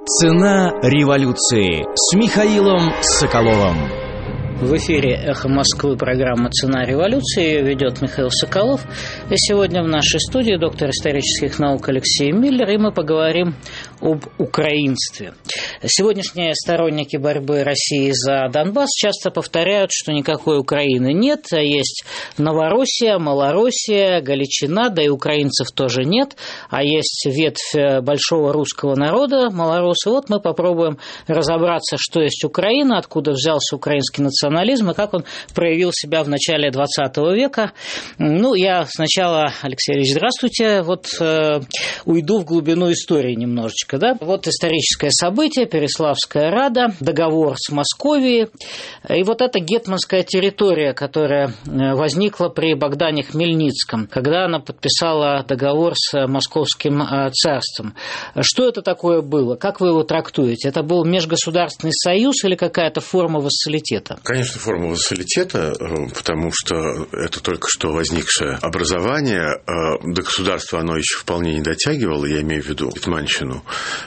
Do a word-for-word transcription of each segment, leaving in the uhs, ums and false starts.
Цена революции с Михаилом Соколовым. В эфире «Эхо Москвы» программа «Цена революции». Ее ведет Михаил Соколов. И сегодня в нашей студии доктор исторических наук Алексей Миллер, и мы поговорим об украинстве. Сегодняшние сторонники борьбы России за Донбасс часто повторяют, что никакой Украины нет, а есть Новороссия, Малороссия, Галичина, да и украинцев тоже нет, а есть ветвь большого русского народа, малоросы. Вот мы попробуем разобраться, что есть Украина, откуда взялся украинский национализм, и как он проявил себя в начале двадцатого века. Ну, я сначала, Алексей Ильич, здравствуйте, вот э, уйду в глубину истории немножечко, да. Вот историческое событие, Переславская Рада, договор с Московией, и вот эта гетманская территория, которая возникла при Богдане Хмельницком, когда она подписала договор с Московским царством. Что это такое было? Как вы его трактуете? Это был межгосударственный союз или какая-то форма вассалитета? Конечно, форма вассалитета, потому что это только что возникшее образование, до государства оно еще вполне не дотягивало, я имею в виду гетманщину,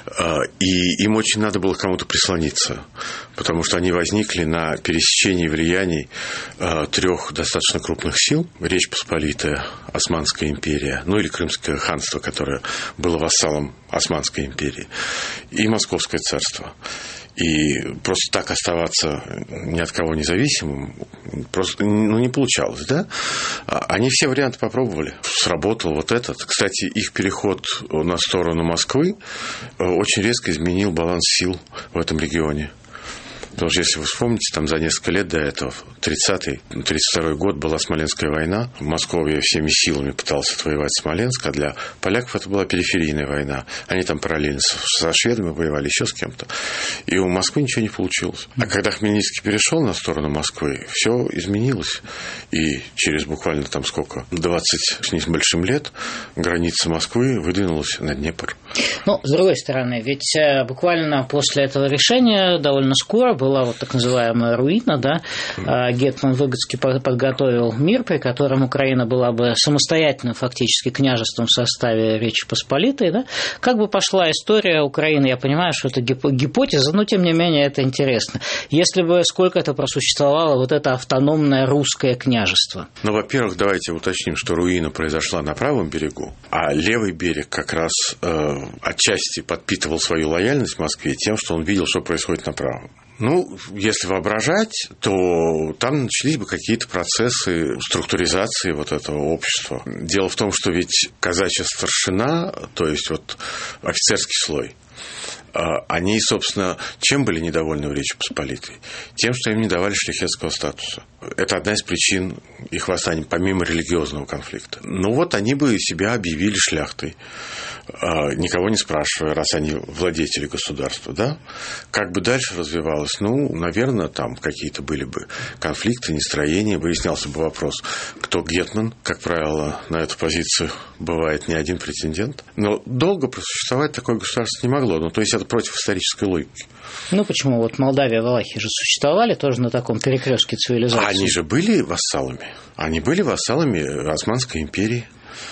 и им очень надо было к кому-то прислониться, потому что они возникли на пересечении влияний трех достаточно крупных сил: Речь Посполитая, Османская империя, ну или Крымское ханство, которое было вассалом Османской империи, и Московское царство. И просто так оставаться ни от кого независимым просто ну, не получалось, да? Они все варианты попробовали. Сработал вот этот. Кстати, их переход на сторону Москвы очень резко изменил баланс сил в этом регионе. Потому что, если вы вспомните, там за несколько лет до этого, тридцатый тридцать второй год, была Смоленская война. Московия всеми силами пыталась отвоевать Смоленск, а для поляков это была периферийная война. Они там параллельно со шведами воевали, еще с кем-то. И у Москвы ничего не получилось. А когда Хмельницкий перешел на сторону Москвы, все изменилось. И через буквально там сколько, двадцать с небольшим лет, граница Москвы выдвинулась на Днепр. Ну, с другой стороны, ведь буквально после этого решения довольно скоро была вот так называемая руина, да, гетман Выгодский подготовил мир, при котором Украина была бы самостоятельным фактически княжеством в составе Речи Посполитой, да. Как бы пошла история Украины, я понимаю, что это гипотеза, но тем не менее это интересно. Если бы сколько это просуществовало вот это автономное русское княжество? Ну, во-первых, давайте уточним, что руина произошла на правом берегу, а левый берег как раз э, отчасти подпитывал свою лояльность Москве тем, что он видел, что происходит на правом. Ну, если воображать, то там начались бы какие-то процессы структуризации вот этого общества. Дело в том, что ведь казачья старшина, то есть вот офицерский слой, они, собственно, чем были недовольны в Речи Посполитой? Тем, что им не давали шляхетского статуса. Это одна из причин их восстания, помимо религиозного конфликта. Ну вот они бы себя объявили шляхтой, никого не спрашивая, раз они владетели государства, да? Как бы дальше развивалось? Ну, наверное, там какие-то были бы конфликты, нестроения, выяснялся бы вопрос, кто гетман. Как правило, на эту позицию бывает не один претендент. Но долго просуществовать такое государство не могло. Ну, то есть это против исторической логики. Ну, почему? Вот Молдавия, Валахия же существовали тоже на таком перекрестке цивилизации. Они же были вассалами. Они были вассалами Османской империи.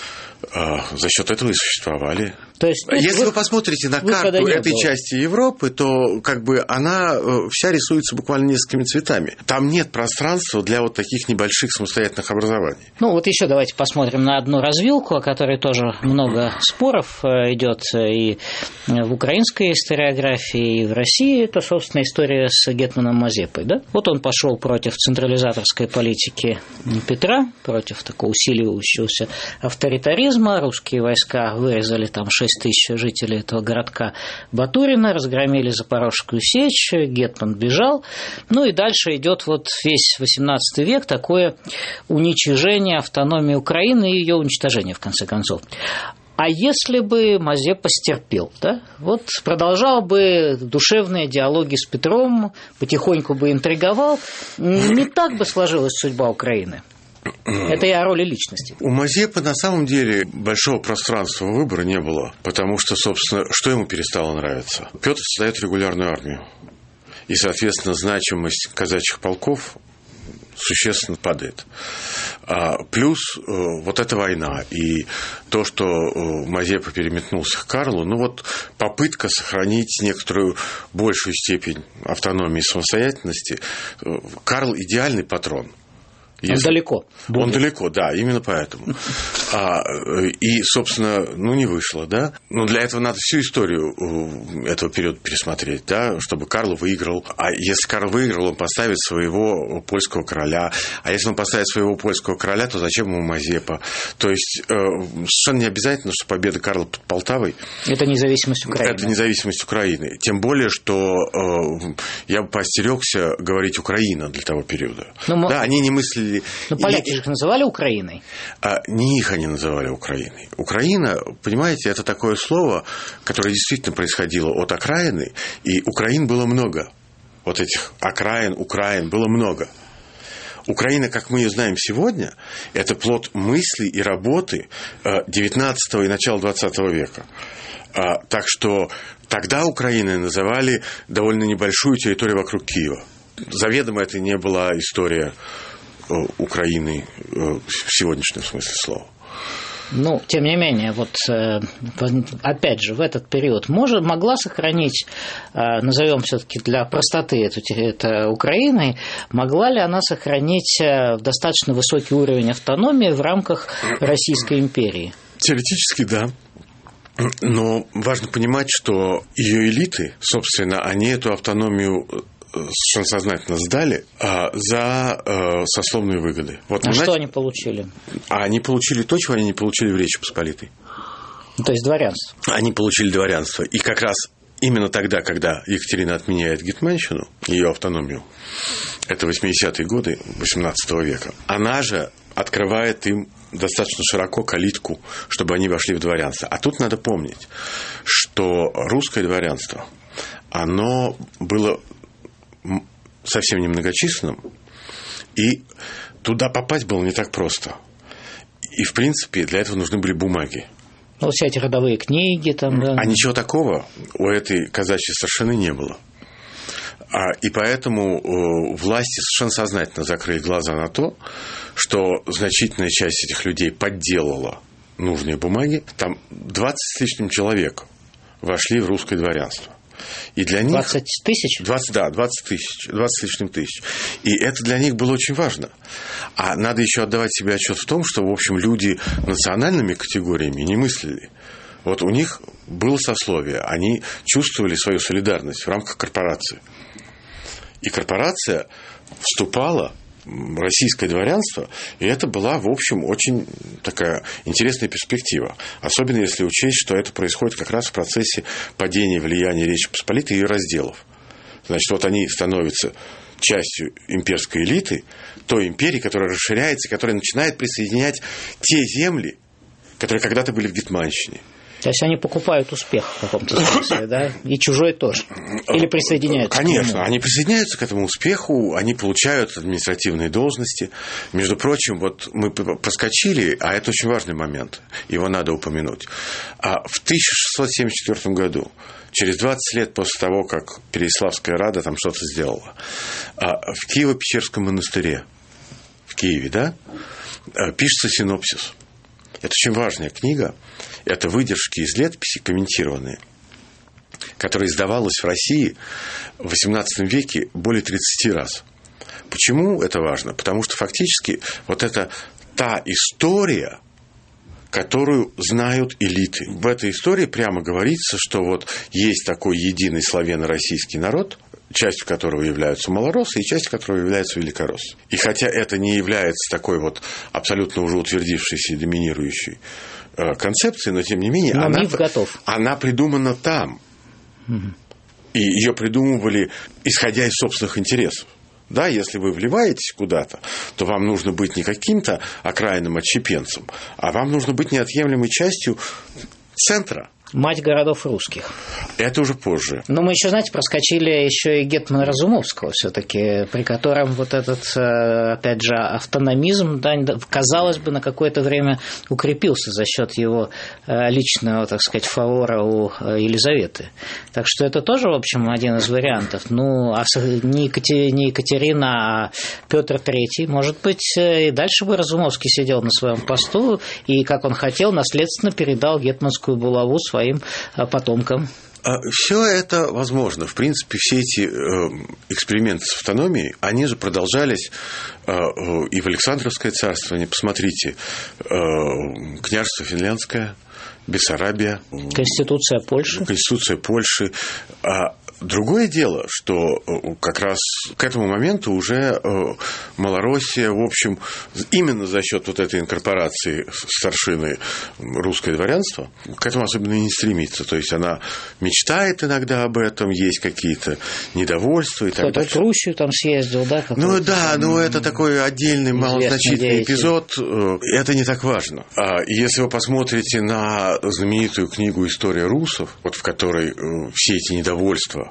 За счет этого и существовали. То есть, ну, если вы, вы посмотрите на карту этой было. части Европы, то как бы она вся рисуется буквально несколькими цветами. Там нет пространства для вот таких небольших самостоятельных образований. Ну вот еще давайте посмотрим на одну развилку, о которой тоже много споров идет и в украинской историографии, и в России. Это, собственно, история с гетманом Мазепой. Да? Вот он пошел против централизаторской политики Петра, против такого усиливающегося авторитаризма. Русские войска вырезали там шесть тысяч жителей этого городка Батурина, разгромили Запорожскую сечь, гетман бежал. Ну и дальше идет вот весь восемнадцатый век, такое уничижение автономии Украины и ее уничтожение, в конце концов. А если бы Мазепа стерпел, да, вот продолжал бы душевные диалоги с Петром, потихоньку бы интриговал, не так бы сложилась судьба Украины. Это и о роли личности. У Мазепы на самом деле большого пространства выбора не было, потому что, собственно, что ему перестало нравиться? Петр создает регулярную армию, и, соответственно, значимость казачьих полков существенно падает. Плюс вот эта война и то, что Мазепа переметнулся к Карлу, ну вот попытка сохранить некоторую большую степень автономии и самостоятельности. Карл идеальный патрон. Если... Он далеко. Будет. Он далеко, да, именно поэтому. А, и, собственно, ну, не вышло, да. Но для этого надо всю историю этого периода пересмотреть, да, чтобы Карл выиграл. А если Карл выиграл, он поставит своего польского короля. А если он поставит своего польского короля, то зачем ему Мазепа? То есть, совершенно не обязательно, что победа Карла под Полтавой... Это независимость Украины. Это независимость Украины. Тем более, что я бы поостерегся говорить Украина для того периода. Но да, мы... они не мыслили. Но поляки же их называли Украиной. А, не их они называли Украиной. Украина, понимаете, это такое слово, которое действительно происходило от окраины, и Украин было много. Вот этих окраин, Украин было много. Украина, как мы ее знаем сегодня, это плод мыслей и работы девятнадцатого и начала двадцатого века. А, так что тогда Украиной называли довольно небольшую территорию вокруг Киева. Заведомо это не была история Украины в сегодняшнем смысле слова. Ну, тем не менее, вот опять же, в этот период может, могла сохранить, назовем все-таки для простоты эту, это Украиной, могла ли она сохранить достаточно высокий уровень автономии в рамках Российской империи? Теоретически, да. Но важно понимать, что ее элиты, собственно, они эту автономию совершенно сознательно сдали а, за а, сословные выгоды. Вот, а знаете, что они получили? А они получили то, чего они не получили в Речи Посполитой. То есть дворянство. Они получили дворянство. И как раз именно тогда, когда Екатерина отменяет гетманщину, ее автономию, это восьмидесятые годы восемнадцатого века, она же открывает им достаточно широко калитку, чтобы они вошли в дворянство. А тут надо помнить, что русское дворянство, оно было совсем немногочисленным, и туда попасть было не так просто. И, в принципе, для этого нужны были бумаги. Ну, вот все эти родовые книги там, да. А ничего такого у этой казачьей старшины не было. А, и поэтому власти совершенно сознательно закрыли глаза на то, что значительная часть этих людей подделала нужные бумаги. Там двадцать с лишним человек вошли в русское дворянство. И для них... двадцать тысяч? двадцать, да, двадцать тысяч, двадцать с лишним тысяч. И это для них было очень важно. А надо еще отдавать себе отчет в том, что, в общем, люди национальными категориями не мыслили. Вот у них было сословие, они чувствовали свою солидарность в рамках корпорации. И корпорация вступала российское дворянство, и это была, в общем, очень такая интересная перспектива. Особенно если учесть, что это происходит как раз в процессе падения влияния Речи Посполитой и ее разделов. Значит, вот они становятся частью имперской элиты, той империи, которая расширяется, которая начинает присоединять те земли, которые когда-то были в Гетманщине. То есть они покупают успех в каком-то смысле, да? И чужой тоже. Или присоединяются? Конечно, к нему? Они присоединяются к этому успеху, они получают административные должности. Между прочим, вот мы проскочили, а это очень важный момент, его надо упомянуть. В тысяча шестьсот семьдесят четвёртом году, через двадцать лет после того, как Переяславская рада там что-то сделала, в Киево-Печерском монастыре, в Киеве, да, пишется синопсис. Это очень важная книга. Это выдержки из летописей комментированные, которая издавалась в России в восемнадцатом веке более тридцати раз. Почему это важно? Потому что фактически вот это та история, которую знают элиты. В этой истории прямо говорится, что вот есть такой единый славяно-российский народ, частью которого являются малороссы и частью которого являются великороссы. И хотя это не является такой вот абсолютно уже утвердившейся и доминирующей э, концепцией, но тем не менее но она, миф готов. Она придумана там. Угу. И ее придумывали, исходя из собственных интересов. Да, если вы вливаетесь куда-то, то вам нужно быть не каким-то окраинным отщепенцем, а вам нужно быть неотъемлемой частью центра. Мать городов русских. Это уже позже. Но мы еще, знаете, проскочили еще и гетмана Разумовского все-таки, при котором вот этот, опять же, автономизм, да, казалось бы, на какое-то время укрепился за счет его личного, так сказать, фавора у Елизаветы. Так что это тоже, в общем, один из вариантов. Ну, а не Екатерина, а Петр Третий, может быть, и дальше бы Разумовский сидел на своем посту и, как он хотел, наследственно передал гетманскую булаву своим потомкам. Все это возможно. В принципе, все эти эксперименты с автономией, они же продолжались и в Александровское царствование. Посмотрите, княжество Финляндское, Бессарабия. Конституция Польши. Конституция Польши. Другое дело, что как раз к этому моменту уже Малороссия, в общем, именно за счет вот этой инкорпорации старшины русское дворянство, к этому особенно не стремится. То есть она мечтает иногда об этом, есть какие-то недовольства и так далее. Кто-то в Руссию там съездил, да? Ну да, но это такой отдельный, малозначительный эпизод. Это не так важно. А если вы посмотрите на знаменитую книгу «История русов», вот в которой все эти недовольства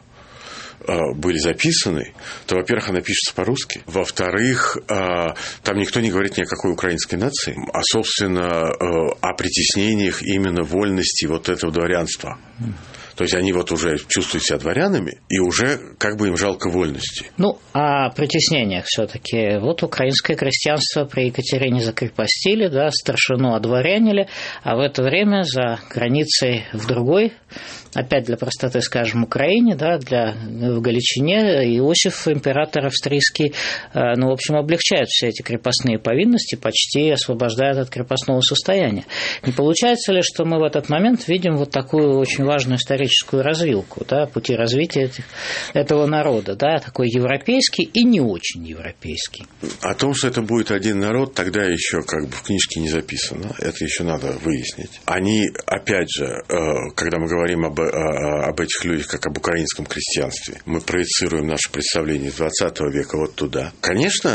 были записаны, то, во-первых, она пишется по-русски. Во-вторых, там никто не говорит ни о какой украинской нации, а, собственно, о притеснениях именно вольности вот этого дворянства. То есть они вот уже чувствуют себя дворянами, и уже как бы им жалко вольности. Ну, о притеснениях все-таки. Вот украинское крестьянство при Екатерине закрепостили, да, старшину одворянили, а в это время за границей в другой, опять для простоты скажем, Украине, да, для, в Галичине, Иосиф, император австрийский, ну, в общем, облегчает все эти крепостные повинности, почти освобождает от крепостного состояния. Не получается ли, что мы в этот момент видим вот такую очень важную историческую развилку, да, пути развития этих, этого народа, да, такой европейский и не очень европейский? О том, что это будет один народ, тогда еще как бы в книжке не записано. Это еще надо выяснить. Они, опять же, когда мы говорим об, об этих людях как об украинском крестьянстве, мы проецируем наше представление двадцатого века вот туда. Конечно,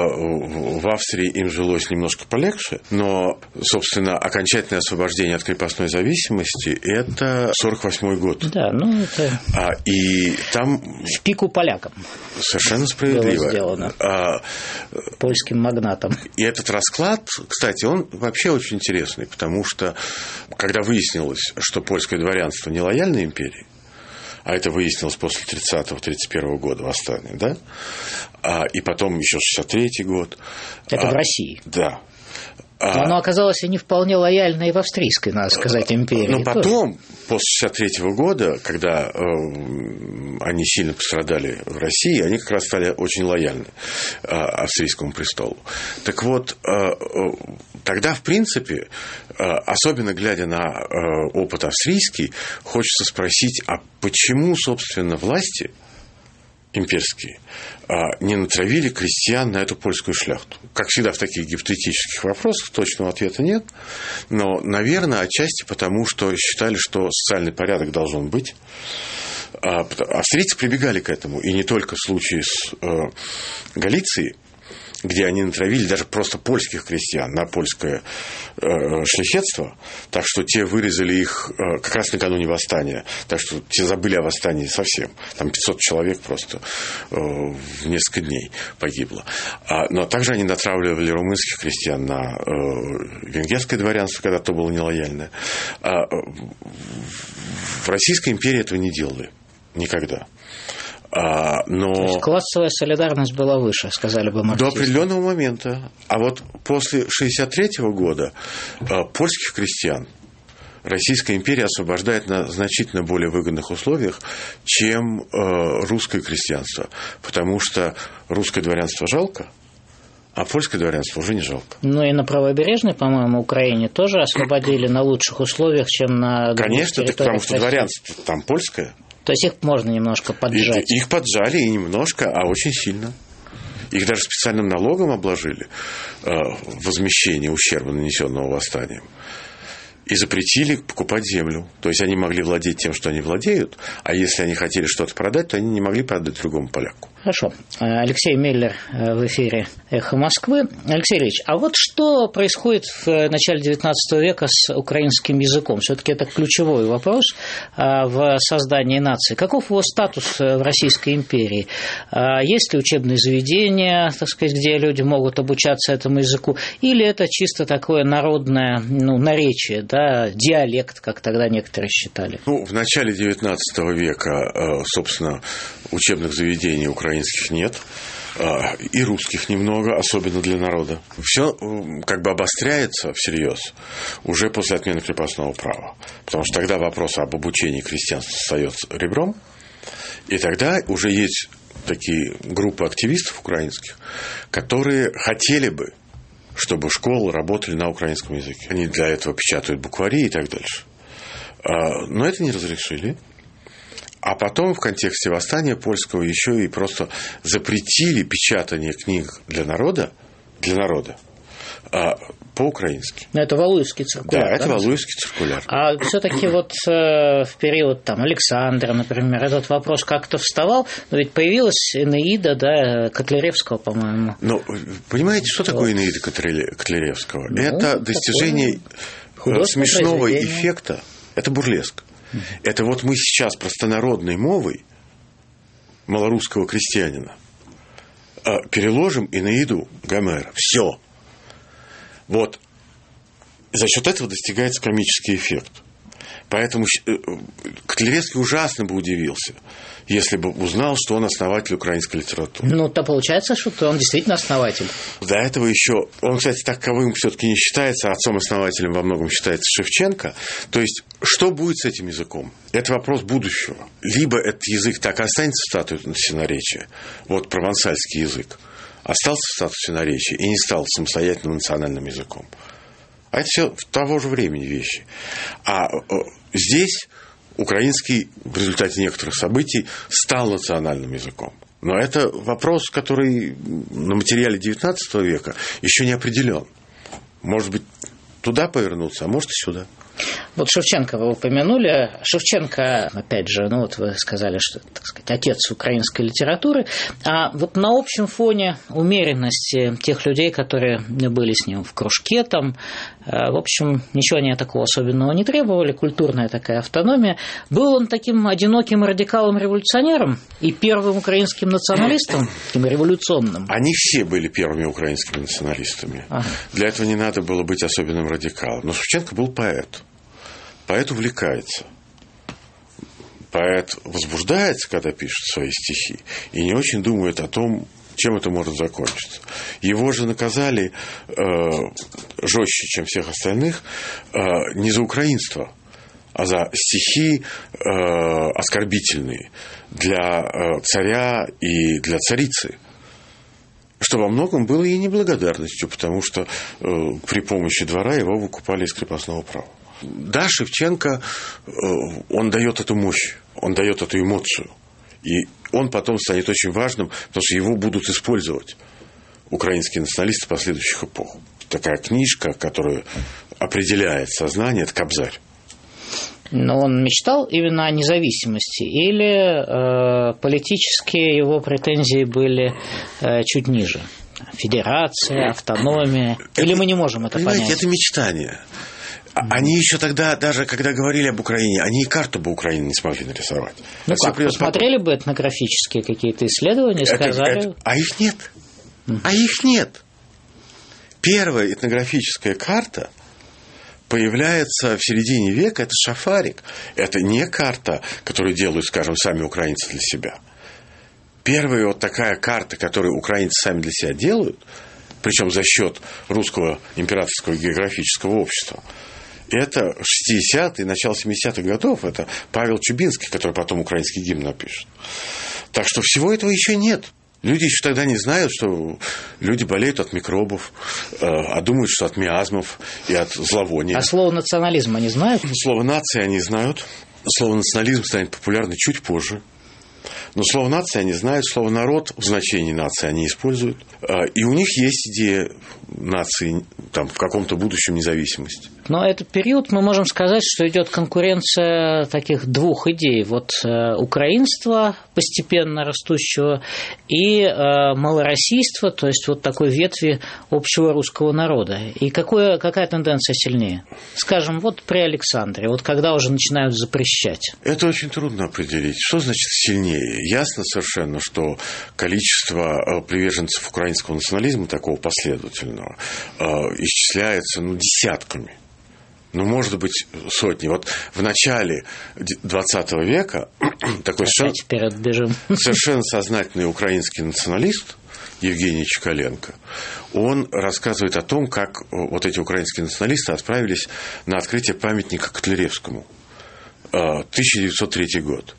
в Австрии им жилось немножко полегче, но, собственно, окончательное освобождение от крепостной зависимости – это сорок восьмой год. Да, ну это а, и там в пику полякам совершенно справедливо было сделано а, польским магнатам. И этот расклад, кстати, он вообще очень интересный, потому что когда выяснилось, что польское дворянство не лояльно империи, а это выяснилось после тридцатого тридцать первого года восстания, да, а, и потом еще шестьдесят третий год. Это а, в России. Да. Но оно оказалось и не вполне лояльно и в австрийской, надо сказать, империи. Но потом, после шестьдесят третьего года, когда э, они сильно пострадали в России, они как раз стали очень лояльны э, австрийскому престолу. Так вот, э, тогда, в принципе, э, особенно глядя на э, опыт австрийский, хочется спросить, а почему, собственно, власти имперские не натравили крестьян на эту польскую шляхту? Как всегда в таких гипотетических вопросах точного ответа нет, но, наверное, отчасти потому, что считали, что социальный порядок должен быть. Австрийцы прибегали к этому, и не только в случае с Галицией, где они натравили даже просто польских крестьян на польское э, шляхетство, так что те вырезали их э, как раз накануне восстания, так что те забыли о восстании совсем. Там пятьсот человек просто э, в несколько дней погибло. А, но также они натравливали румынских крестьян на э, венгерское дворянство, когда то было нелояльное. А, в Российской империи этого не делали никогда. А, но... То есть классовая солидарность была выше, сказали бы марксисты. До определенного момента. А вот после шестьдесят третьего года а, польских крестьян Российская империя освобождает на значительно более выгодных условиях, чем а, русское крестьянство. Потому что русское дворянство жалко, а польское дворянство уже не жалко. Ну и на правобережной, по-моему, Украине тоже освободили на лучших условиях, чем на других Конечно, так потому что дворянство там польское. То есть их можно немножко поджать? Их поджали и немножко, а очень сильно. Их даже специальным налогом обложили, возмещение ущерба, нанесенного восстанием. И запретили покупать землю. То есть они могли владеть тем, что они владеют, а если они хотели что-то продать, то они не могли продать другому поляку. Хорошо. Алексей Миллер в эфире «Эхо Москвы». Алексей Ильич, а вот что происходит в начале девятнадцатого века с украинским языком? Все-таки это ключевой вопрос в создании нации. Каков его статус в Российской империи? Есть ли учебные заведения, так сказать, где люди могут обучаться этому языку? Или это чисто такое народное, ну, наречие, да, диалект, как тогда некоторые считали? Ну, в начале девятнадцатого века, собственно, учебных заведений украинских нет, и русских немного, особенно для народа. Все как бы обостряется всерьез уже после отмены крепостного права, потому что тогда вопрос об обучении крестьянства встает ребром, и тогда уже есть такие группы активистов украинских, которые хотели бы, чтобы школы работали на украинском языке. Они для этого печатают буквари и так дальше. Но это не разрешили. А потом в контексте восстания польского еще и просто запретили печатание книг для народа, для народа а, по-украински. Это Валуевский циркуляр. Да, да, это Валуевский циркуляр. А все-таки вот э, в период там Александра, например, этот вопрос как-то вставал, но ведь появилась Энеида, да, Котляревского, по-моему. Ну, понимаете, что вот. такое Энеида Котляревского? Ну, это достижение смешного эффекта, это бурлеск. Это вот мы сейчас простонародной мовой малорусского крестьянина переложим Энеиду Гомера. Все. Вот. За счет этого достигается комический эффект. Поэтому Котляревский ужасно бы удивился, если бы узнал, что он основатель украинской литературы. Ну, то получается, что он действительно основатель. До этого еще... Он, кстати, таковым все-таки не считается, отцом-основателем во многом считается Шевченко. То есть, что будет с этим языком? Это вопрос будущего. Либо этот язык так и останется в статусе наречия, вот провансальский язык, остался в статусе наречия и не стал самостоятельным национальным языком. А это все того же времени вещи. А здесь украинский в результате некоторых событий стал национальным языком. Но это вопрос, который на материале девятнадцатого века еще не определен. Может быть, туда повернуться, а может и сюда. Вот Шевченко вы упомянули. Шевченко, опять же, ну вот вы сказали, что, так сказать, отец украинской литературы. А вот на общем фоне умеренности тех людей, которые были с ним в кружке, там, в общем, ничего они такого особенного не требовали, культурная такая автономия. Был он таким одиноким радикалом-революционером и первым украинским националистом, таким революционным? Они все были первыми украинскими националистами. Ага. Для этого не надо было быть особенным радикалом. Но Шевченко был поэт. Поэт увлекается. Поэт возбуждается, когда пишет свои стихи, и не очень думает о том, чем это может закончиться. Его же наказали э, жестче, чем всех остальных, э, не за украинство, а за стихи э, оскорбительные для э, царя и для царицы. Что во многом было и неблагодарностью, потому что э, при помощи двора его выкупали из крепостного права. Да, Шевченко, он дает эту мощь, он дает эту эмоцию. И он потом станет очень важным, потому что его будут использовать украинские националисты последующих эпох. Такая книжка, которая определяет сознание, это «Кобзарь». Но он мечтал именно о независимости, или э, политические его претензии были э, чуть ниже? Федерация, автономия, это, или мы не можем это понять? Понимаете, это мечтание. Они еще тогда, даже когда говорили об Украине, они и карту бы Украины не смогли нарисовать. Ну как, посмотрели потом. бы этнографические какие-то исследования, это, сказали... Это, а их нет. А их нет. Первая этнографическая карта появляется в середине века, это Шафарик. Это не карта, которую делают, скажем, сами украинцы для себя. Первая вот такая карта, которую украинцы сами для себя делают, причем за счет русского императорского географического общества, это шестидесятые, начало семидесятых годов. Это Павел Чубинский, который потом украинский гимн напишет. Так что всего этого еще нет. Люди еще тогда не знают, что люди болеют от микробов, а думают, что от миазмов и от зловония. А слово национализм они знают? Слово нация они знают. Слово национализм станет популярным чуть позже. Но слово нация они знают, слово народ в значении нации они используют. И у них есть идея нации там, в каком-то будущем независимости. Но этот период, мы можем сказать, что идет конкуренция таких двух идей. Вот э, украинства, постепенно растущего, и э, малороссийства, то есть вот такой ветви общего русского народа. И какое, какая тенденция сильнее? Скажем, вот при Александре, вот когда уже начинают запрещать. Это очень трудно определить. Что значит сильнее? Ясно совершенно, что количество приверженцев украинского национализма, такого последовательного, э, исчисляется ну, десятками. Ну, может быть, сотни. Вот в начале двадцатого века такой совершенно, совершенно сознательный украинский националист Евгений Чекаленко, он рассказывает о том, как вот эти украинские националисты отправились на открытие памятника Котляревскому. тысяча девятьсот третий год.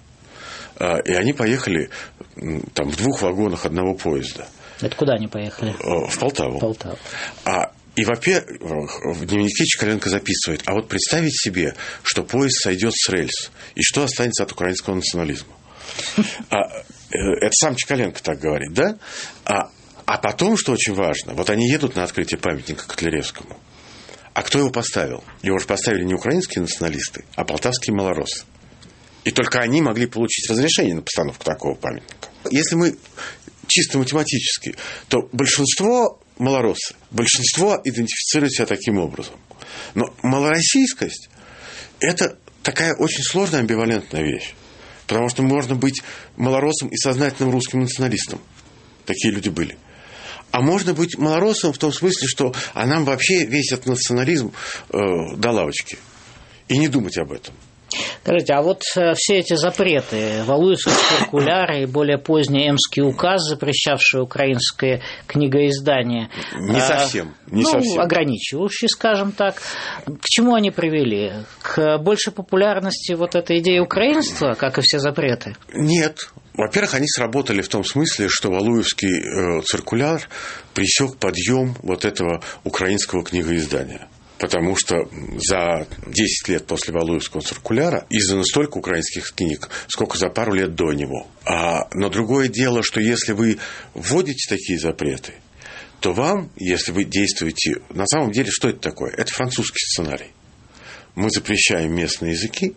И они поехали там, в двух вагонах одного поезда. Это куда они поехали? В Полтаву. Полтаву. А И, во-первых, в дневнике Чекаленко записывает, а вот представить себе, что поезд сойдет с рельс, и что останется от украинского национализма. А, это сам Чекаленко так говорит, да? А, а потом, что очень важно, вот они едут на открытие памятника Котляревскому. А кто его поставил? Его же поставили не украинские националисты, а полтавские малороссы. И только они могли получить разрешение на постановку такого памятника. Если мы чисто математически, то большинство малороссы. Большинство идентифицирует себя таким образом. Но малороссийскость – это такая очень сложная амбивалентная вещь. Потому что можно быть малороссом и сознательным русским националистом. Такие люди были. А можно быть малороссом в том смысле, что а нам вообще весь этот национализм э, до лавочки. И не думать об этом. Скажите, а вот все эти запреты, Валуевский циркуляр и более поздний Эмский указ, запрещавший украинское книгоиздание, не совсем, не ну, совсем. ограничивающий, скажем так, к чему они привели? К большей популярности вот этой идеи украинства, как и все запреты? Нет. Во-первых, они сработали в том смысле, что Валуевский циркуляр пресек подъем вот этого украинского книгоиздания. Потому что за десять лет после Валуевского циркуляра издано столько украинских книг, сколько за пару лет до него. А, но другое дело, что если вы вводите такие запреты, то вам, если вы действуете... На самом деле, что это такое? Это французский сценарий. Мы запрещаем местные языки,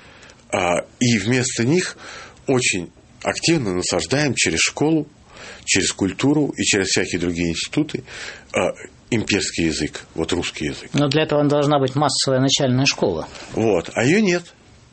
а, и вместо них очень активно насаждаем через школу, через культуру и через всякие другие институты а, имперский язык, вот русский язык. Но для этого должна быть массовая начальная школа. Вот, а ее нет.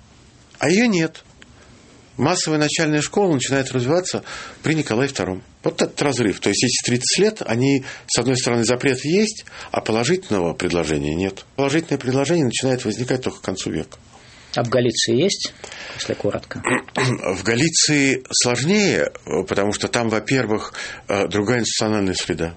А ее нет. Массовая начальная школа начинает развиваться при Николае втором. Вот этот разрыв. То есть эти тридцать лет, они, с одной стороны, запрет есть, а положительного предложения нет. Положительное предложение начинает возникать только к концу века. А в Галиции есть, если коротко? В Галиции сложнее, потому что там, во-первых, другая институциональная среда.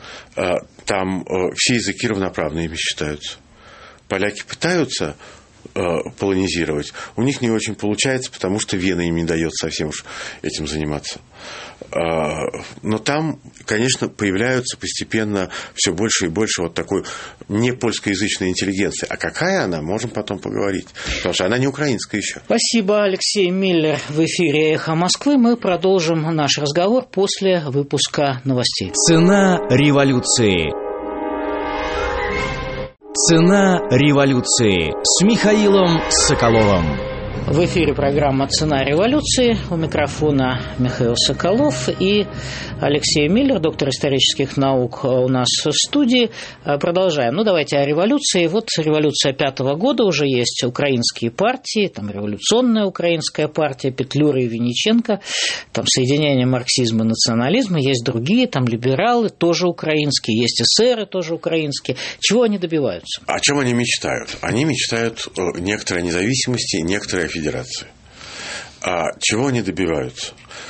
Там все языки равноправными считаются. Поляки пытаются полонизировать, у них не очень получается, потому что Вена им не дает совсем уж этим заниматься. Но там, конечно, появляются постепенно все больше и больше вот такой не польскоязычной интеллигенции. А какая она, можем потом поговорить, потому что она не украинская еще. Спасибо, Алексей Миллер. В эфире «Эхо Москвы». Мы продолжим наш разговор после выпуска новостей. Цена революции. Цена революции с Михаилом Соколовым. В эфире программа «Цена революции». У микрофона Михаил Соколов и Алексей Миллер, доктор исторических наук, у нас в студии. Продолжаем. Ну, давайте о революции. Вот революция пятого года, уже есть украинские партии, там революционная украинская партия, Петлюра и Винниченко, там соединение марксизма и национализма, есть другие, там либералы, тоже украинские, есть эсеры, тоже украинские. Чего они добиваются? О чем они мечтают? Они мечтают о некоторой независимости, некоторой федерации. А чего они добиваются?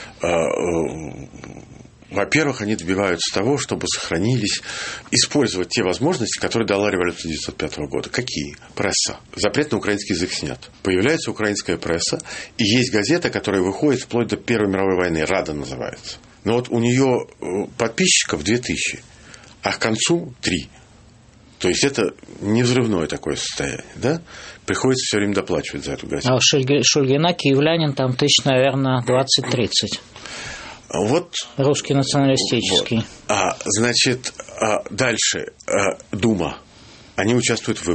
Во-первых, они добиваются того, чтобы сохранились, использовать те возможности, которые дала революция тысяча девятьсот пятого года. Какие? Пресса. Запрет на украинский язык снят. Появляется украинская пресса, и есть газета, которая выходит вплоть до Первой мировой войны. «Рада» называется. Но вот у нее подписчиков две тысячи, а к концу три. То есть это не взрывное такое состояние, да? Приходится все время доплачивать за эту газету. А у Шульгина, киевлянин, там тысяч, наверное, двадцать-тридцать. Вот, русский националистический. Вот. А, значит, а дальше а, Дума. Они участвуют в выборах.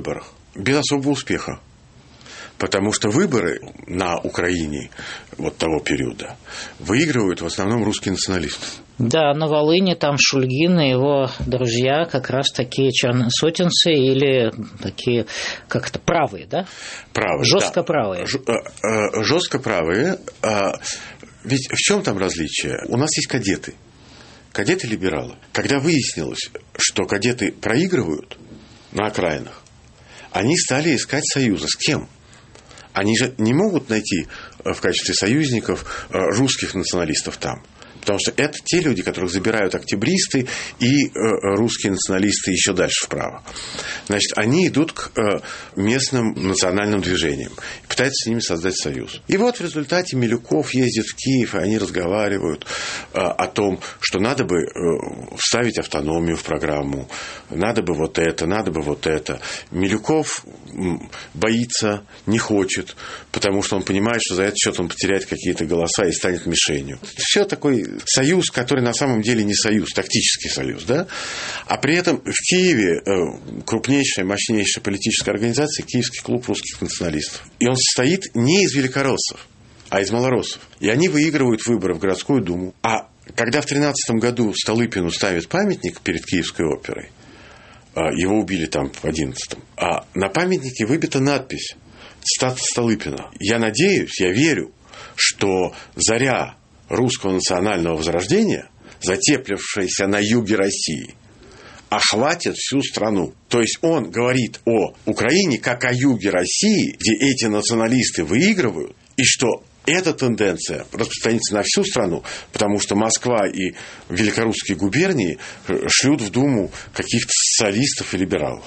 без особого успеха. Потому что выборы на Украине вот того периода выигрывают в основном русские националисты. Да, на Волыне там Шульгин и его друзья как раз такие черносотенцы или такие, как это, правые, да? Правые, жестко да. правые. Ж, э, жестко правые. Э, ведь в чем там различие? У нас есть кадеты. Кадеты-либералы. Когда выяснилось, что кадеты проигрывают на окраинах, они стали искать союза. С кем? Они же не могут найти в качестве союзников русских националистов там. Потому что это те люди, которых забирают октябристы и э, русские националисты еще дальше вправо. Значит, они идут к э, местным национальным движениям и пытаются с ними создать союз. И вот в результате Милюков ездит в Киев, и они разговаривают э, о том, что надо бы э, вставить автономию в программу, надо бы вот это, надо бы вот это. Милюков боится, не хочет, потому что он понимает, что за этот счет он потеряет какие-то голоса и станет мишенью. Все такой союз, который на самом деле не союз, тактический союз, да? А при этом в Киеве крупнейшая, мощнейшая политическая организация — Киевский клуб русских националистов. И он состоит не из великороссов, а из малороссов. И они выигрывают выборы в городскую думу. А когда в тринадцатом году Столыпину ставят памятник перед Киевской оперой, его убили там в одиннадцатом, а на памятнике выбита надпись «Цитата Столыпина». Я надеюсь, я верю, что заря русского национального возрождения, затеплившаяся на юге России, охватит всю страну. То есть он говорит о Украине как о юге России, где эти националисты выигрывают, и что эта тенденция распространится на всю страну, потому что Москва и великорусские губернии шлют в Думу каких-то социалистов и либералов.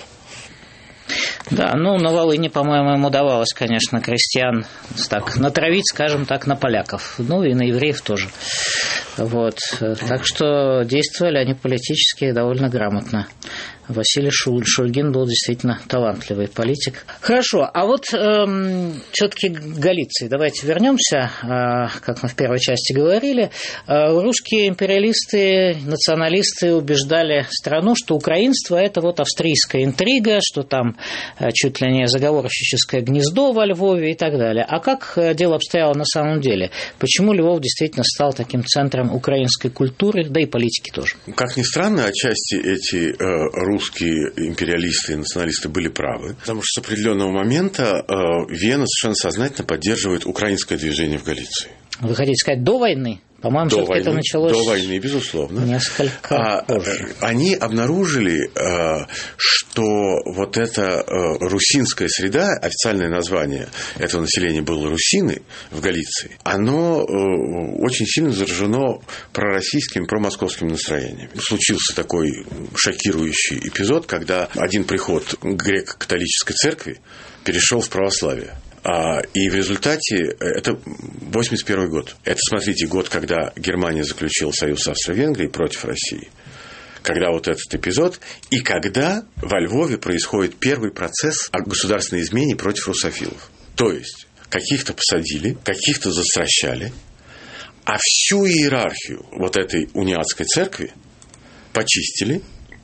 Да, ну, на Волыне, по-моему, им удавалось, конечно, крестьян так натравить, скажем так, на поляков. Ну, и на евреев тоже. Вот. Так что действовали они политически довольно грамотно. Василий Шуль, Шульгин был действительно талантливый политик. Хорошо, а вот эм, все-таки к Галиции. Давайте вернемся, э, как мы в первой части говорили. Э, русские империалисты, националисты убеждали страну, что украинство – это вот австрийская интрига, что там э, чуть ли не заговорщическое гнездо во Львове и так далее. А как дело обстояло на самом деле? Почему Львов действительно стал таким центром украинской культуры, да и политики тоже? Как ни странно, отчасти эти э, русские империалисты и националисты были правы, потому что с определенного момента э, Вена совершенно сознательно поддерживает украинское движение в Галиции. Вы хотите сказать, до войны? По-моему, до все-таки войны, это началось до войны, безусловно. Несколько а, позже. Они обнаружили, что вот эта русинская среда, официальное название этого населения было русины в Галиции, оно очень сильно заражено пророссийским, промосковским настроением. Случился такой шокирующий эпизод, когда один приход греко-католической церкви перешел в православие. И в результате, это восемьдесят первый год. Это, смотрите, год, когда Германия заключила союз с Австро-Венгрией против России. Когда вот этот эпизод, и когда во Львове происходит первый процесс о государственной измене против русофилов. То есть, каких-то посадили, каких-то застращали, а всю иерархию вот этой униатской церкви почистили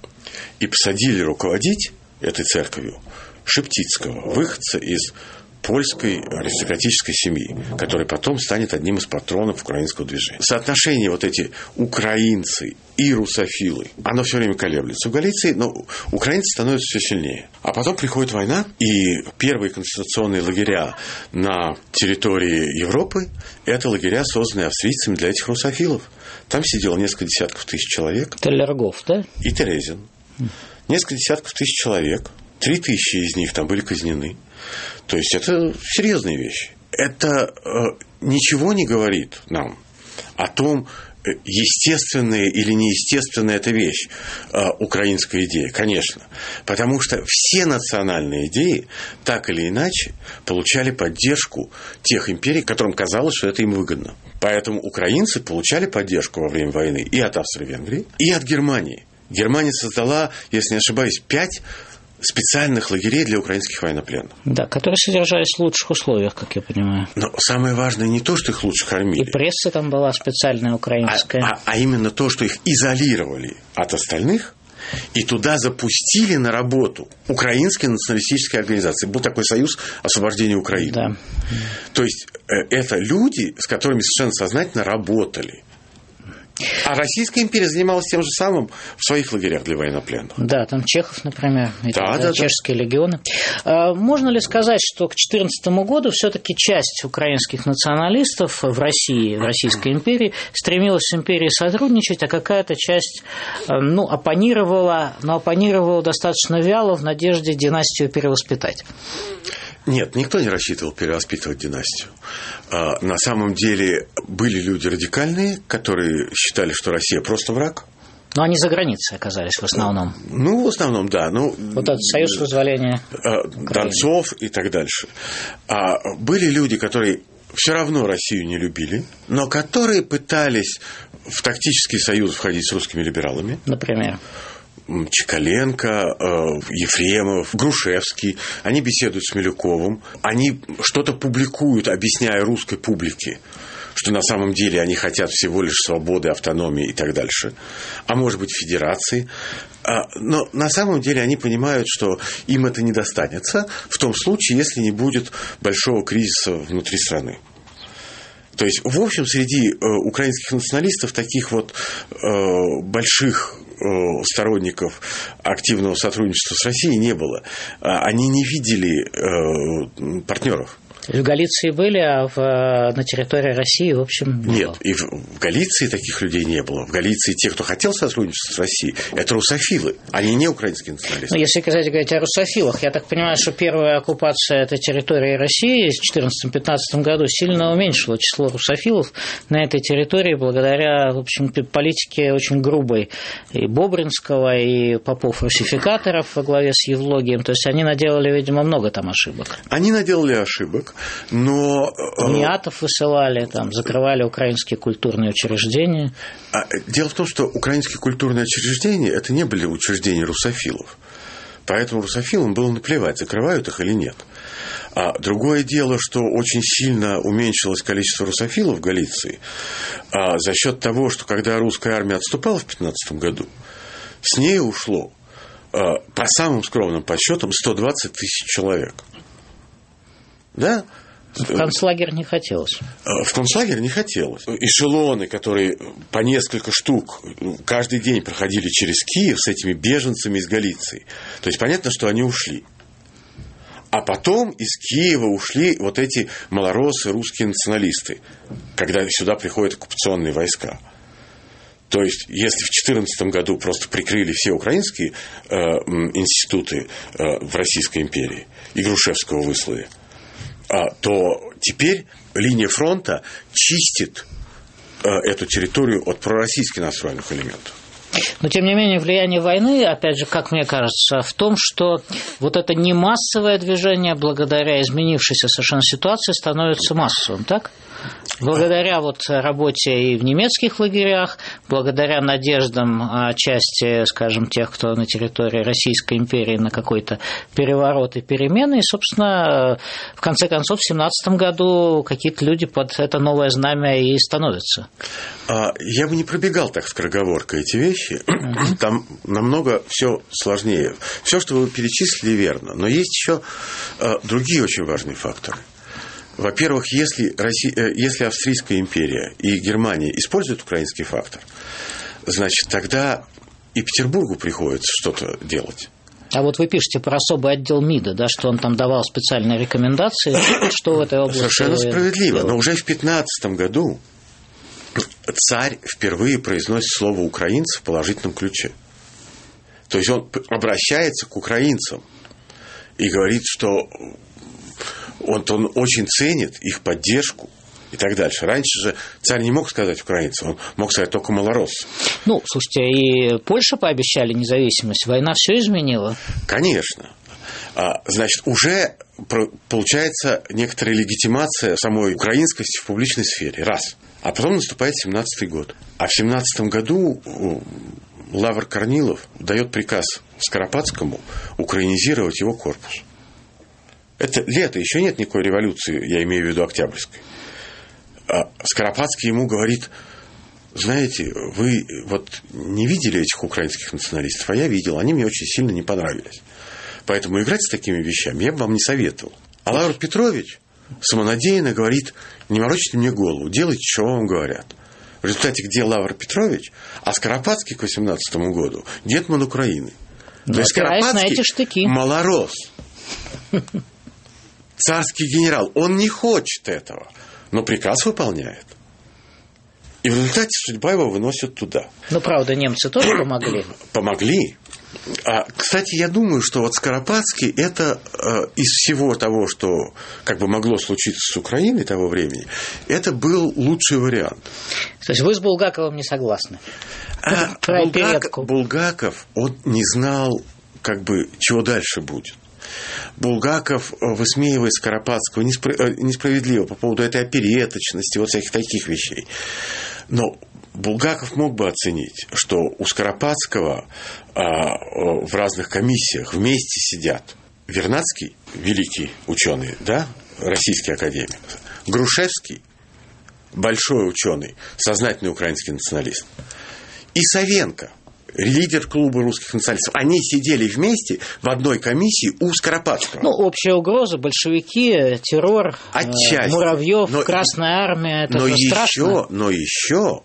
и посадили руководить этой церковью Шептицкого, выходца из польской аристократической семьи, который потом станет одним из патронов украинского движения. Соотношение вот эти украинцы и русофилы, оно все время колеблется в Галиции, но украинцы становятся все сильнее. А потом приходит война, и первые концентрационные лагеря на территории Европы – это лагеря, созданные австрийцами для этих русофилов. Там сидело несколько десятков тысяч человек. Теллергов, да? И Терезин. Несколько десятков тысяч человек. Три тысячи из них там были казнены. То есть это серьезные вещи. Это э, ничего не говорит нам о том, естественная или неестественная эта вещь, э, украинская идея, конечно. Потому что все национальные идеи так или иначе получали поддержку тех империй, которым казалось, что это им выгодно. Поэтому украинцы получали поддержку во время войны и от Австро-Венгрии, и от Германии. Германия создала, если не ошибаюсь, пять специальных лагерей для украинских военнопленных. Да, которые содержались в лучших условиях, как я понимаю. Но самое важное не то, что их лучше кормили. И пресса там была специальная украинская. А, а, а именно то, что их изолировали от остальных И туда запустили на работу украинские националистические организации. Был такой союз освобождения Украины. Да. То есть это люди, с которыми совершенно сознательно работали. А Российская империя занималась тем же самым в своих лагерях для военнопленных. Да, там Чехов, например, и да, да, чешские да. легионы. А можно ли сказать, что к две тысячи четырнадцатому году все-таки часть украинских националистов в России, в Российской империи, стремилась с империей сотрудничать, а какая-то часть, ну, оппонировала, но оппонировала достаточно вяло в надежде династию перевоспитать? Нет, никто не рассчитывал перевоспитывать династию. На самом деле были люди радикальные, которые считали, что Россия просто враг. Но они за границей оказались в основном. Ну, в основном, да. Ну, вот этот союз вызволения Донцов и так дальше. А были люди, которые все равно Россию не любили, но которые пытались в тактический союз входить с русскими либералами. Например? Чекаленко, Ефремов, Грушевский. Они беседуют с Милюковым. Они что-то публикуют, объясняя русской публике, что на самом деле они хотят всего лишь свободы, автономии и так дальше. А может быть, федерации. Но на самом деле они понимают, что им это не достанется в том случае, если не будет большого кризиса внутри страны. То есть, в общем, среди украинских националистов таких вот больших сторонников активного сотрудничества с Россией не было. Они не видели партнеров. В Галиции были, а в, на территории России, в общем, не Нет, было. И в, в Галиции таких людей не было. В Галиции те, кто хотел сотрудничать с Россией, это русофилы, они не украинские националисты. Ну, если, кстати, говорить о русофилах, я так понимаю, что первая оккупация этой территории России в две тысячи четырнадцатом-пятнадцатом году сильно уменьшила число русофилов на этой территории благодаря, в общем, политике очень грубой и Бобринского, и попов-русификаторов во главе с Евлогием. То есть они наделали, видимо, много там ошибок. Они наделали ошибок. Но... Униатов высылали, там, закрывали украинские культурные учреждения. Дело в том, что украинские культурные учреждения – это не были учреждения русофилов. Поэтому русофилам было наплевать, закрывают их или нет. А другое дело, что очень сильно уменьшилось количество русофилов в Галиции а за счет того, что когда русская армия отступала в пятнадцатом году, с ней ушло, а, по самым скромным подсчетам, сто двадцать тысяч человек. Да? В концлагерь не хотелось. В концлагерь не хотелось. Эшелоны, которые по несколько штук каждый день проходили через Киев с этими беженцами из Галиции. То есть понятно, что они ушли. А потом из Киева ушли вот эти малороссы, русские националисты, когда сюда приходят оккупационные войска. То есть, если в две тысячи четырнадцатом году просто прикрыли все украинские э, институты э, в Российской империи, и Грушевского выслали, то теперь линия фронта чистит эту территорию от пророссийски настроенных элементов. Но, тем не менее, влияние войны, опять же, как мне кажется, в том, что вот это не массовое движение, благодаря изменившейся совершенно ситуации, становится массовым, так? Благодаря вот работе и в немецких лагерях, благодаря надеждам части, скажем, тех, кто на территории Российской империи на какой-то переворот и перемены, и, собственно, в конце концов, в семнадцатом году какие-то люди под это новое знамя и становятся. Я бы не пробегал так скороговоркой эти вещи. Там намного все сложнее. Все, что вы перечислили, верно. Но есть еще другие очень важные факторы. Во-первых, если, Россия, если Австрийская империя и Германия используют украинский фактор, значит, тогда и Петербургу приходится что-то делать. А вот вы пишете про особый отдел МИДа, да, что он там давал специальные рекомендации, что в этой области... Совершенно справедливо, но уже в пятнадцатом году царь впервые произносит слово «украинцы» в положительном ключе. То есть он обращается к украинцам и говорит, что... Он, он очень ценит их поддержку и так дальше. Раньше же царь не мог сказать украинцам, он мог сказать только малороссам. Ну, слушайте, и Польша пообещали независимость, война все изменила. Конечно. Значит, уже получается некоторая легитимация самой украинскости в публичной сфере. Раз. А потом наступает семнадцатый год. А в семнадцатом году Лавр Корнилов дает приказ Скоропадскому украинизировать его корпус. Это лето, еще нет никакой революции, я имею в виду Октябрьской. А Скоропадский ему говорит: знаете, вы вот не видели этих украинских националистов, а я видел, они мне очень сильно не понравились. Поэтому играть с такими вещами я бы вам не советовал. А Лавр Петрович самонадеянно говорит: не морочите мне голову, делайте, что вам говорят. В результате, где Лавр Петрович, а Скоропадский к восемнадцатому году гетман Украины. Ну, то есть Скоропадский малорос, царский генерал. Он не хочет этого, но приказ выполняет. И в результате судьба его выносит туда. Ну, правда, немцы тоже помогли. Помогли. А, кстати, я думаю, что вот Скоропадский это э, из всего того, что как бы могло случиться с Украиной того времени, это был лучший вариант. То есть вы с Булгаковым не согласны? А Булгак, Булгаков, он не знал, как бы, чего дальше будет. Булгаков высмеивает Скоропадского несправедливо по поводу этой опереточности, вот всяких таких вещей. Но Булгаков мог бы оценить, что у Скоропадского а, в разных комиссиях вместе сидят Вернадский, великий ученый, да, российский академик, Грушевский, большой ученый, сознательный украинский националист, и Савенко, лидер клуба русских националистов. Они сидели вместе в одной комиссии у Скоропадского. Ну, общая угроза, большевики, террор, отчасти. Муравьев, но, Красная Армия, это но же еще, страшно. Но еще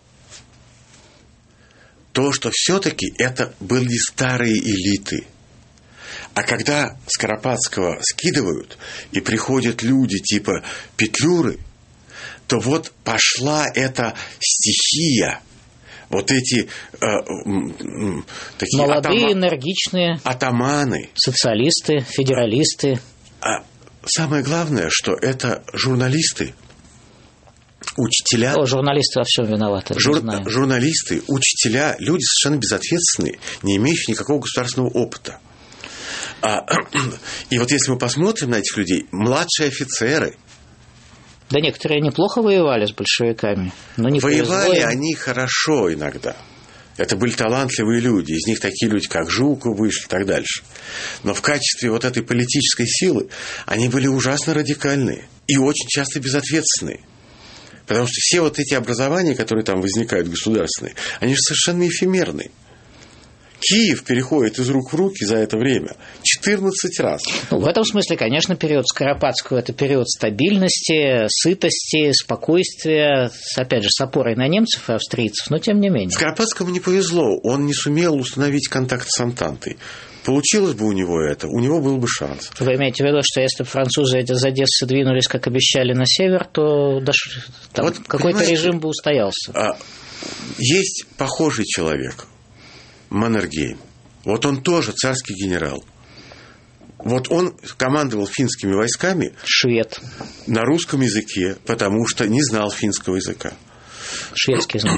то, что все-таки это были старые элиты. А когда Скоропадского скидывают, и приходят люди типа Петлюры, то вот пошла эта стихия. Вот эти э, такие молодые, атама... энергичные атаманы, социалисты, федералисты. А самое главное, что это журналисты, учителя. О, журналисты во всем виноваты. Жур... Журналисты, учителя, люди совершенно безответственные, не имеющие никакого государственного опыта. А, и вот если мы посмотрим на этих людей, младшие офицеры. Да некоторые неплохо воевали с большевиками. Но не воевали повезло. Они хорошо иногда. Это были талантливые люди. Из них такие люди, как Жуков, вышли и так дальше. Но в качестве вот этой политической силы они были ужасно радикальные и очень часто безответственные. Потому что все вот эти образования, которые там возникают государственные, они же совершенно эфемерные. Киев переходит из рук в руки за это время четырнадцать раз. Ну, в этом смысле, конечно, период Скоропадского – это период стабильности, сытости, спокойствия, опять же, с опорой на немцев и австрийцев, но тем не менее. Скоропадскому не повезло, он не сумел установить контакт с Антантой. Получилось бы у него это, у него был бы шанс. Вы имеете в виду, что если бы французы из Одессы двинулись, как обещали, на север, то даже, там, вот, какой-то режим бы устоялся? Есть похожий человек – Маннергейм. Вот он тоже царский генерал. Вот он командовал финскими войсками. Швед. На русском языке, потому что не знал финского языка. Шведский знал.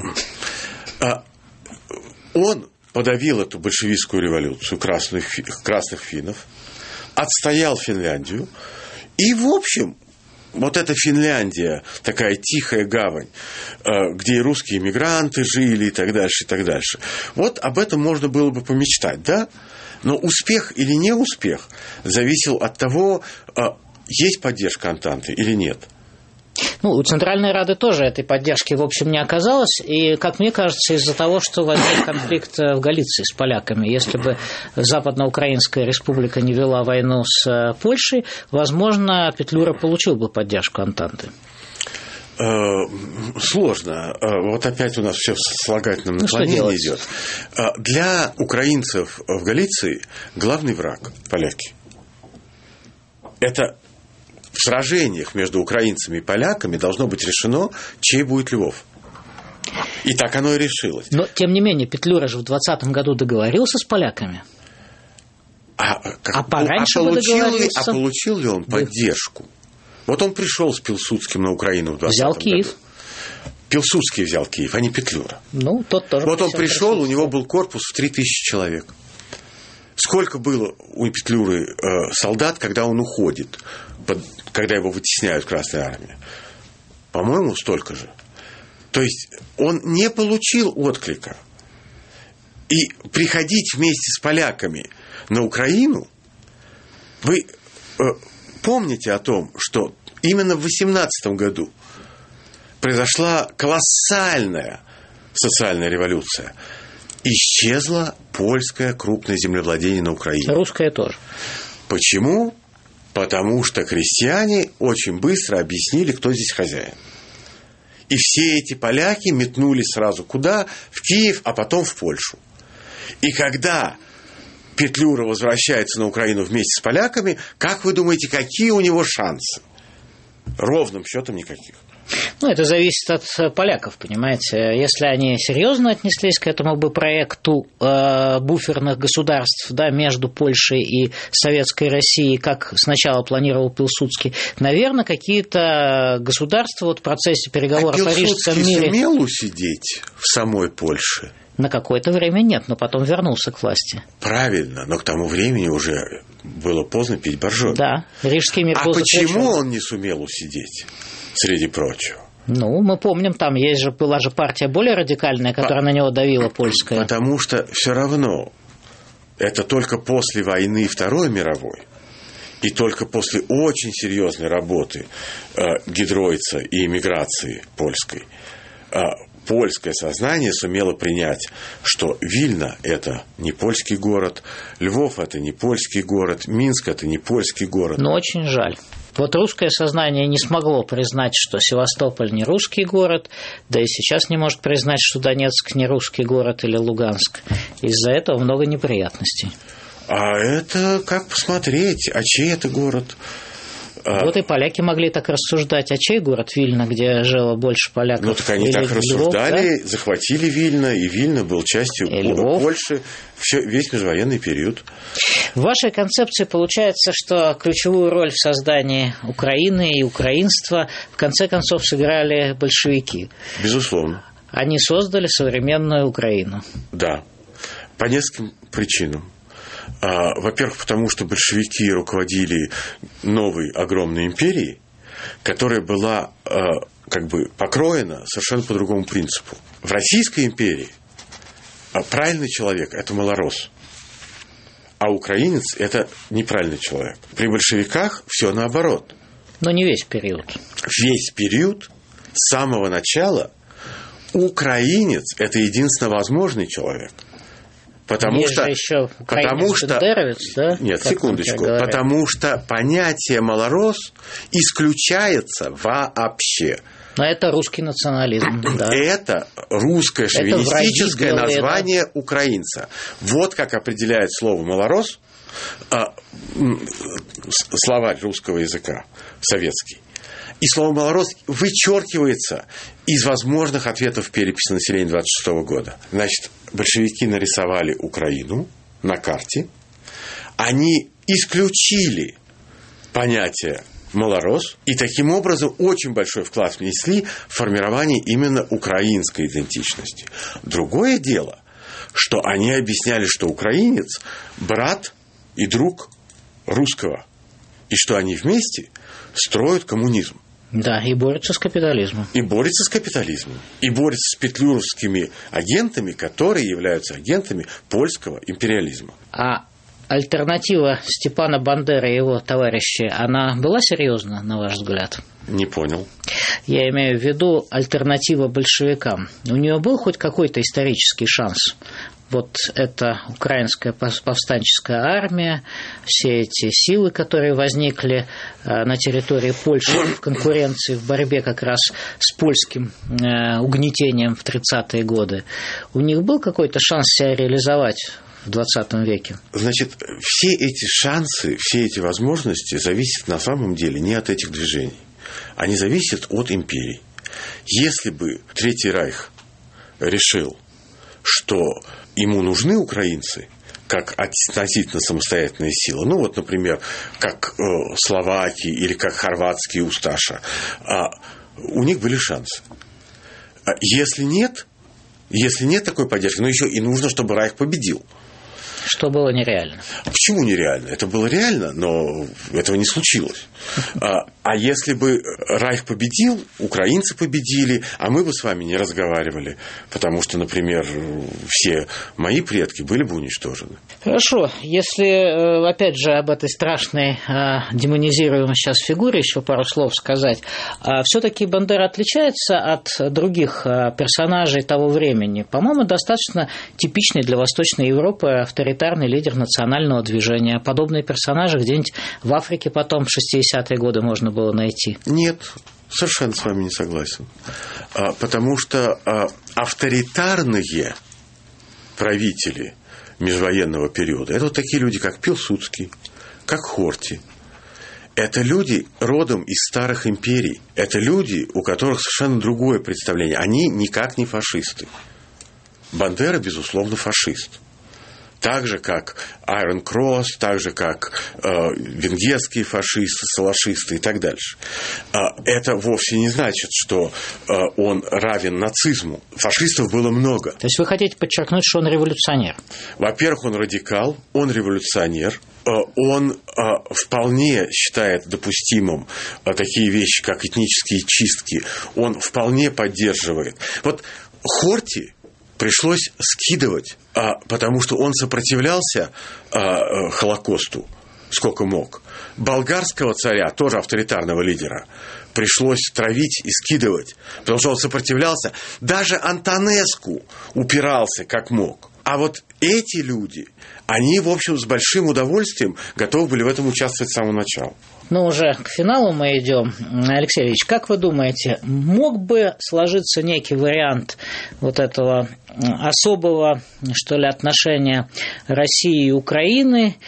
Он подавил эту большевистскую революцию красных, красных финнов, отстоял Финляндию. И, в общем, вот эта Финляндия, такая тихая гавань, где и русские эмигранты жили и так дальше, и так дальше. Вот об этом можно было бы помечтать, да? Но успех или не успех зависел от того, есть поддержка Антанты или нет. Ну, у Центральной Рады тоже этой поддержки, в общем, не оказалось. И, как мне кажется, из-за того, что возник конфликт в Галиции с поляками. Если бы Западноукраинская республика не вела войну с Польшей, возможно, Петлюра получил бы поддержку Антанты. Сложно. Вот опять у нас все в слагательном наклонении ну, идет. Для украинцев в Галиции главный враг – поляки. Это в сражениях между украинцами и поляками должно быть решено, чей будет Львов. И так оно и решилось. Но, тем не менее, Петлюра же в двадцатом году договорился с поляками. А, как, а пораньше а бы получил договорился? Ли, а получил ли он поддержку? Вот он пришел с Пилсудским на Украину в двадцатом году. Взял Киев. Пилсудский взял Киев, а не Петлюра. Ну, тот тоже. Вот он пришел, у него был корпус в три тысячи человек. Сколько было у Петлюры э, солдат, когда он уходит, под, когда его вытесняют Красной Армии? По-моему, столько же. То есть он не получил отклика. И приходить вместе с поляками на Украину, вы э, помните о том, что именно в восемнадцатом году произошла колоссальная социальная революция, исчезло польское крупное землевладение на Украине. Русское тоже. Почему? Потому что крестьяне очень быстро объяснили, кто здесь хозяин. И все эти поляки метнулись сразу куда? В Киев, а потом в Польшу. И когда Петлюра возвращается на Украину вместе с поляками, как вы думаете, какие у него шансы? Ровным счетом никаких. Ну, это зависит от поляков, понимаете. Если они серьезно отнеслись к этому бы проекту э, буферных государств, да, между Польшей и Советской Россией, как сначала планировал Пилсудский, наверное, какие-то государства вот в процессе переговоров а о Рижском мире... сумел усидеть в самой Польше? На какое-то время нет, но потом вернулся к власти. Правильно, но к тому времени уже было поздно пить боржоми. Да, Рижский мир а был почему заключен. он не сумел усидеть, среди прочего? Ну, мы помним, там есть же, была же партия более радикальная, которая По- на него давила, польская. Потому что все равно это только после войны Второй мировой и только после очень серьезной работы э, Гидройца и эмиграции польской э, польское сознание сумело принять, что Вильна – это не польский город, Львов – это не польский город, Минск – это не польский город. Но очень жаль. Вот русское сознание не смогло признать, что Севастополь не русский город, да и сейчас не может признать, что Донецк не русский город или Луганск. Из-за этого много неприятностей. А это как посмотреть, а чей это город? Вот и поляки могли так рассуждать. А чей город Вильна, где жило больше поляков? Ну, так они Или так рассуждали, Львов, да? Захватили Вильно, и Вильно был частью Польши все, весь межвоенный период. В вашей концепции получается, что ключевую роль в создании Украины и украинства в конце концов сыграли большевики. Безусловно. Они создали современную Украину. Да, по нескольким причинам. Во-первых, потому что большевики руководили новой огромной империей, которая была как бы покроена совершенно по другому принципу. В Российской империи правильный человек – это малорос, а украинец – это неправильный человек. При большевиках все наоборот. Но не весь период. Весь период, с самого начала, украинец – это единственно возможный человек. Потому Есть что, же еще потому что, бандеровец, да? Нет, как секундочку. Потому что понятие малорос исключается вообще. Но это русский национализм. Да. Это русское шовинистическое это название это... украинца. Вот как определяет слово малорос а, словарь русского языка советский. И слово «малорос» вычеркивается из возможных ответов в переписи населения двадцать шестого года. Значит, большевики нарисовали Украину на карте. Они исключили понятие «малорос». И таким образом очень большой вклад внесли в формирование именно украинской идентичности. Другое дело, что они объясняли, что украинец – брат и друг русского. И что они вместе строят коммунизм. Да, и борются с капитализмом. И борются с капитализмом. И борются с петлюровскими агентами, которые являются агентами польского империализма. А альтернатива Степана Бандеры и его товарищей, она была серьезна, на ваш взгляд? Не понял. Я имею в виду альтернатива большевикам. У нее был хоть какой-то исторический шанс? Вот эта украинская повстанческая армия, все эти силы, которые возникли на территории Польши в конкуренции, в борьбе как раз с польским угнетением в тридцатые годы, у них был какой-то шанс себя реализовать в двадцатом веке? Значит, все эти шансы, все эти возможности зависят на самом деле не от этих движений. Они зависят от империй. Если бы Третий Райх решил, что ему нужны украинцы как относительно самостоятельная сила, ну вот, например, как э, словаки или как хорватские усташа, а у них были шансы. А если нет, если нет такой поддержки, но еще и нужно, чтобы Райх победил. что было нереально. Почему нереально? Это было реально, но этого не случилось. А, а если бы Райх победил, украинцы победили, а мы бы с вами не разговаривали, потому что, например, все мои предки были бы уничтожены. Хорошо. Если, опять же, об этой страшной демонизируемой сейчас фигуре еще пару слов сказать, все-таки Бандера отличается от других персонажей того времени. По-моему, достаточно типичный для Восточной Европы авторитарный лидер национального движения. Подобные персонажи где-нибудь в Африке потом в шестидесятые годы можно было найти. Нет, совершенно с вами не согласен. Потому что авторитарные правители межвоенного периода — это вот такие люди, как Пилсудский, как Хорти. Это люди родом из старых империй. Это люди, у которых совершенно другое представление. Они никак не фашисты. Бандера, безусловно, фашист. Так же, как Айрон Кросс, так же, как э, венгерские фашисты, салашисты и так дальше. Э, это вовсе не значит, что э, он равен нацизму. Фашистов было много. То есть вы хотите подчеркнуть, что он революционер? Во-первых, он радикал, он революционер. Э, он э, вполне считает допустимым э, такие вещи, как этнические чистки. Он вполне поддерживает. Вот Хорти пришлось скидывать, потому что он сопротивлялся Холокосту сколько мог. Болгарского царя, тоже авторитарного лидера, пришлось травить и скидывать, потому что он сопротивлялся. Даже Антонеску упирался как мог. А вот эти люди, они, в общем, с большим удовольствием готовы были в этом участвовать с самого начала. Ну, уже к финалу мы идем. Алексей Ильич, как вы думаете, мог бы сложиться некий вариант вот этого особого, что ли, отношения России и Украины,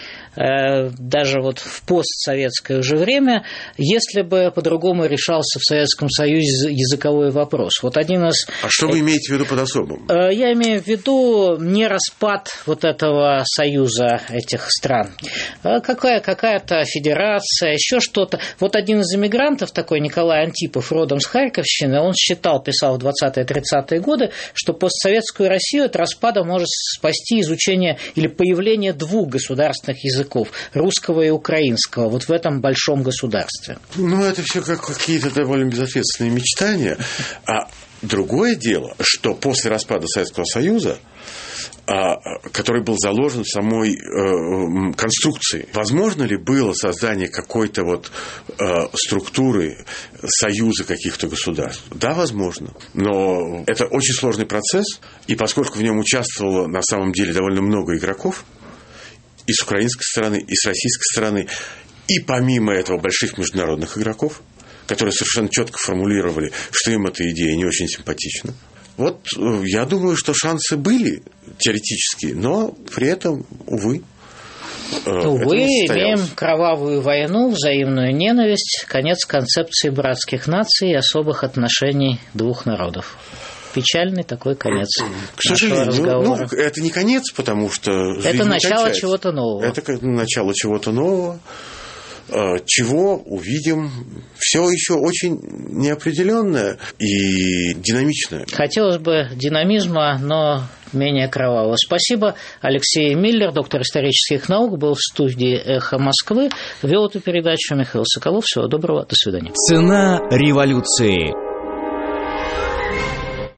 даже вот в постсоветское уже время, если бы по-другому решался в Советском Союзе языковой вопрос? Вот один из... А что вы имеете в виду под особым? Я имею в виду не распад вот этого союза этих стран. Какая, какая-то федерация, еще что-то. Вот один из эмигрантов, такой Николай Антипов, родом с Харьковщины, он считал, писал в двадцатые-тридцатые годы, что постсоветскую Россию от распада может спасти изучение или появление двух государственных языков, русского и украинского, вот в этом большом государстве. Ну, это все как какие-то довольно безответственные мечтания. А другое дело, что после распада Советского Союза, который был заложен в самой э, конструкции, возможно ли было создание какой-то вот э, структуры, союза каких-то государств? Да, возможно. Но это очень сложный процесс, и поскольку в нем участвовало на самом деле довольно много игроков, и с украинской стороны, и с российской стороны, и помимо этого больших международных игроков, которые совершенно четко формулировали, что им эта идея не очень симпатична. Вот я думаю, что шансы были теоретические, но при этом, увы, Увы, имеем кровавую войну, взаимную ненависть, конец концепции братских наций и особых отношений двух народов. Печальный такой конец К сожалению, разговора. Ну, это не конец, потому что жизнь это начало кончается. Чего-то нового. Это начало чего-то нового. Чего увидим, все еще очень неопределенное и динамичное. Хотелось бы динамизма, но менее кровавого. Спасибо. Алексей Миллер, доктор исторических наук, был в студии «Эхо Москвы». Вел эту передачу Михаил Соколов. Всего доброго. До свидания. Цена революции.